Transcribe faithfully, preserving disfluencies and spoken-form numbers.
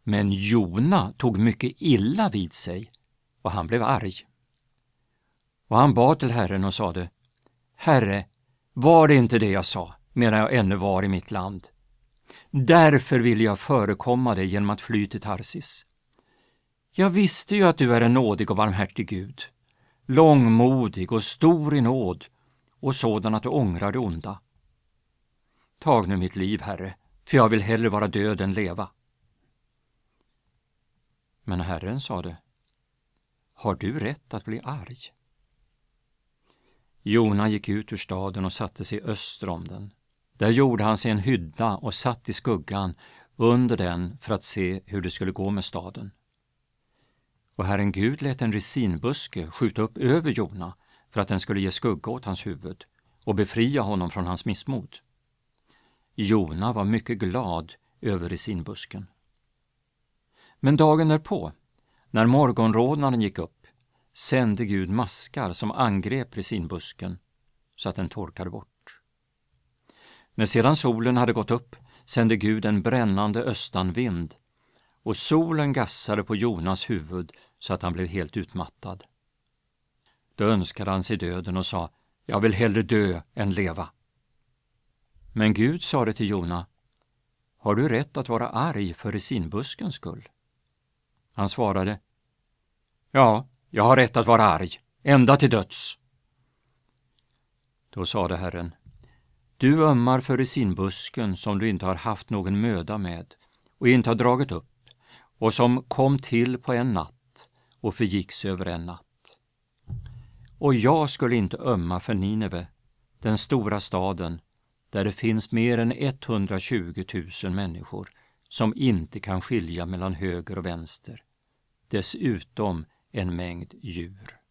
Men Jona tog mycket illa vid sig och han blev arg. Och han bad till Herren och sade: Herre, var det inte det jag sa medan jag ännu var i mitt land? Därför vill jag förekomma dig genom att fly till Tarsis. Jag visste ju att du är en nådig och barmhärtig Gud, långmodig och stor i nåd och sådan att du ångrar det onda. Tag nu mitt liv, Herre, för jag vill hellre vara död än leva. Men Herren sade: Har du rätt att bli arg? Jona gick ut ur staden och satte sig öster om den. Där gjorde han sig en hydda och satt i skuggan under den för att se hur det skulle gå med staden. Och Herren Gud lät en resinbuske skjuta upp över Jona för att den skulle ge skugga åt hans huvud och befria honom från hans missmod. Jona var mycket glad över resinbusken. Men dagen därpå, när morgonrodnaden gick upp, sände Gud maskar som angrep resinbusken så att den torkade bort. När sedan solen hade gått upp sände Gud en brännande östanvind och solen gassade på Jonas huvud så att han blev helt utmattad. Då önskade han sig döden och sa: Jag vill hellre dö än leva. Men Gud sade till Jona: Har du rätt att vara arg för resinbuskens skull? Han svarade: Ja, jag har rätt att vara arg, ända till döds. Då sade Herren: Du ömmar för resinbusken som du inte har haft någon möda med och inte har dragit upp och som kom till på en natt och förgicks över en natt. Och jag skulle inte ömma för Nineve, den stora staden, där det finns mer än etthundratjugo tusen människor som inte kan skilja mellan höger och vänster, dessutom en mängd djur.